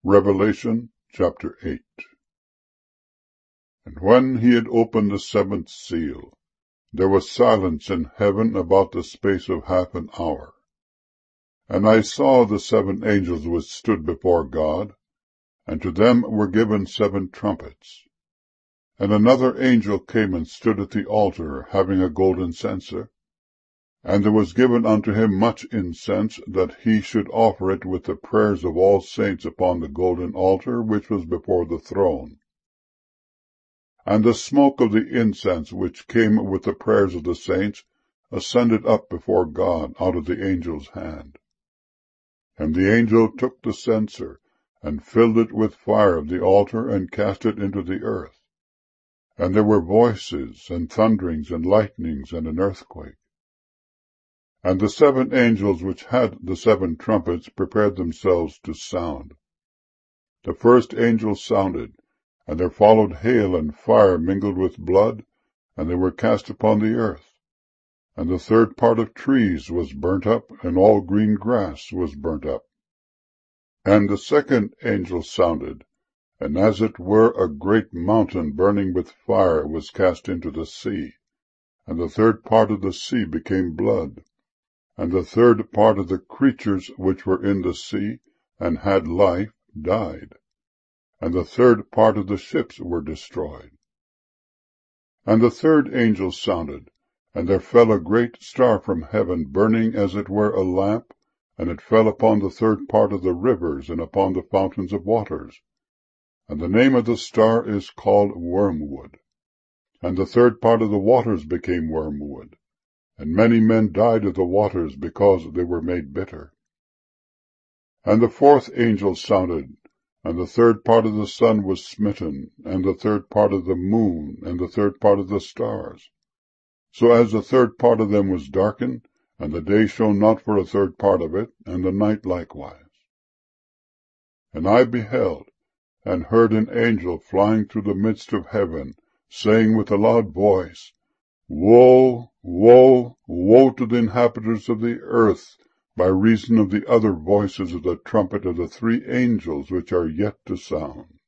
Revelation chapter 8. And when he had opened the seventh seal, there was silence in heaven about the space of half an hour. And I saw the seven angels which stood before God, and to them were given seven trumpets. And another angel came and stood at the altar, having a golden censer. And there was given unto him much incense, that he should offer it with the prayers of all saints upon the golden altar which was before the throne. And the smoke of the incense which came with the prayers of the saints ascended up before God out of the angel's hand. And the angel took the censer, and filled it with fire of the altar, and cast it into the earth. And there were voices, and thunderings, and lightnings, and an earthquake. And the seven angels which had the seven trumpets prepared themselves to sound. The first angel sounded, and there followed hail and fire mingled with blood, and they were cast upon the earth. And the third part of trees was burnt up, and all green grass was burnt up. And the second angel sounded, and as it were a great mountain burning with fire was cast into the sea, and the third part of the sea became blood. And the third part of the creatures which were in the sea, and had life, died. And the third part of the ships were destroyed. And the third angel sounded, and there fell a great star from heaven, burning as it were a lamp, and it fell upon the third part of the rivers, and upon the fountains of waters. And the name of the star is called Wormwood. And the third part of the waters became wormwood. And many men died of the waters, because they were made bitter. And the fourth angel sounded, and the third part of the sun was smitten, and the third part of the moon, and the third part of the stars. So as the third part of them was darkened, and the day shone not for a third part of it, and the night likewise. And I beheld, and heard an angel flying through the midst of heaven, saying with a loud voice, Woe, woe, woe to the inhabitants of the earth, by reason of the other voices of the trumpet of the three angels which are yet to sound.